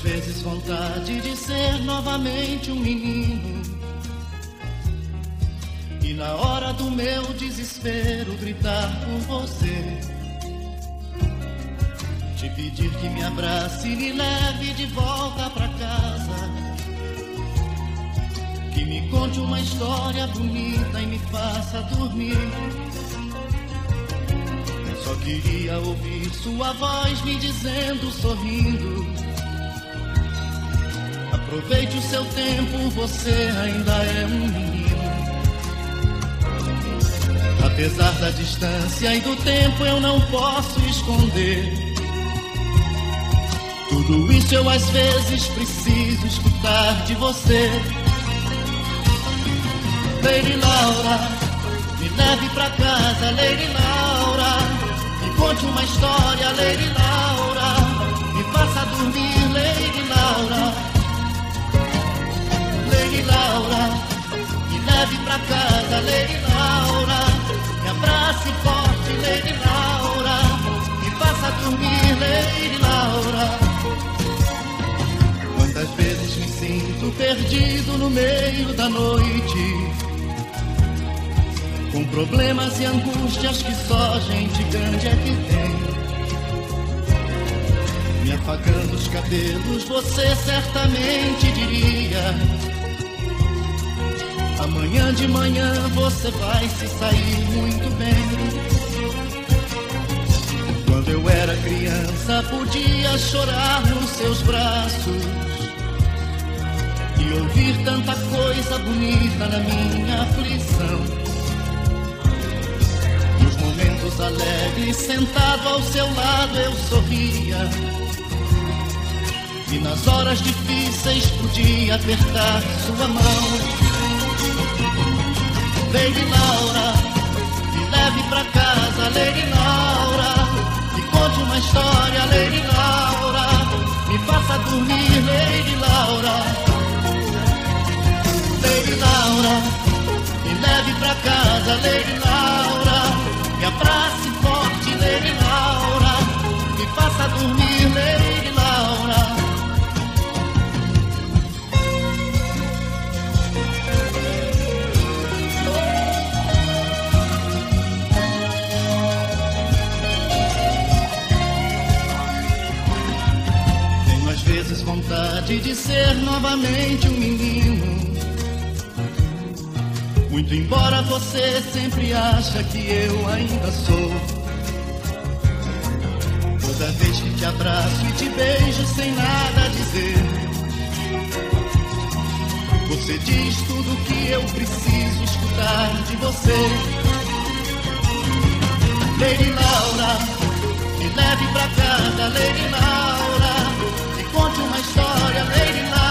vezes vontade de ser novamente um menino, e na hora do meu desespero gritar por você, te pedir que me abrace e me leve de volta pra casa, que me conte uma história bonita e me faça dormir. Eu só queria ouvir sua voz me dizendo, sorrindo: aproveite o seu tempo, você ainda é um menino. Apesar da distância e do tempo, eu não posso esconder. Tudo isso eu às vezes preciso escutar de você. Lady Laura, me leve pra casa, Lady Laura. Me conte uma história, Lady Laura. Me faça dormir, Lady Laura. Lady Laura, me leve pra casa, Lady Laura. Me abrace forte, Lady Laura. Me faça dormir, Lady Laura. Quantas vezes me sinto perdido no meio da noite, com problemas e angústias que só gente grande é que tem. Me afagando os cabelos, você certamente diria: amanhã de manhã você vai se sair muito bem. Quando eu era criança podia chorar nos seus braços e ouvir tanta coisa bonita na minha aflição. Nos momentos alegres, sentado ao seu lado eu sorria, e nas horas difíceis podia apertar sua mão. Lady Laura, me leve pra casa, Lady Laura. Me conte uma história, Lady Laura. Me faça dormir, Lady Laura. Lady Laura, me leve pra casa, Lady Laura. Me abrace forte, Lady Laura. Me faça dormir, Lady Laura. Tenho às vezes vontade de ser novamente um menino, muito embora você sempre acha que eu ainda sou. Toda vez que te abraço e te beijo sem nada dizer, você diz tudo que eu preciso escutar de você. Lady Laura, me leve pra casa, Lady Laura. Me conte uma história, Lady Laura.